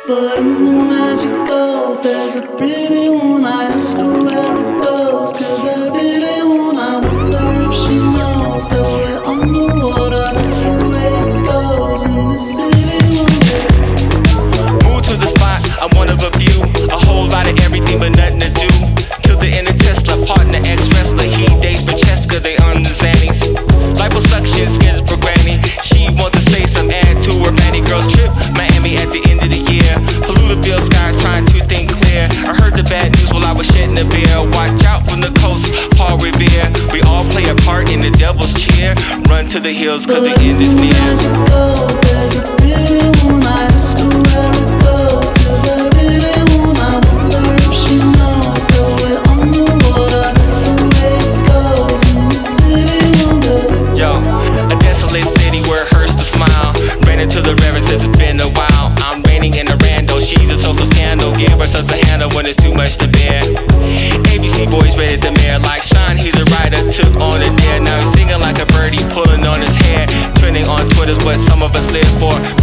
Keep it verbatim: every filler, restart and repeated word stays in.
But in the magical, there's a pretty one. I ask her where it goes, cause I really want. I wonder if she knows that we're underwater. That's the way it goes in the city one day. Move to the spot, I'm one of a few. A whole lot of everything but nothing to do. Till the end of Tesla, partner, ex-wrestler. He dates Francesca, they on the Xannies. Liposuction, skin for granny. She wants to say some, add to her fanny. Girls trip, Miami at the end of the year. Polluted skies trying to think clear. I heard the bad news while I was shedding a beer. Watch out from the coast, Paul Revere. We all play a part in the devil's cheer. Run to the hills cause the end is near. Magical, there's a pretty one. I ask her where it goes, cause I really want. I wonder if she knows that we're underwater. That's the way it goes in the city one day. Yo, a desolate city where it hurts to smile. Ran into the reverend since it's been a while. I'm raining in a rando, she's a social scandal. Give herself a handle when it's too much to bear. A B C boys rated the mayor like Sean, he's a writer, took on a dare. Now he's singing like a birdie, pulling on his hair. Trending on Twitter's what some of us live for.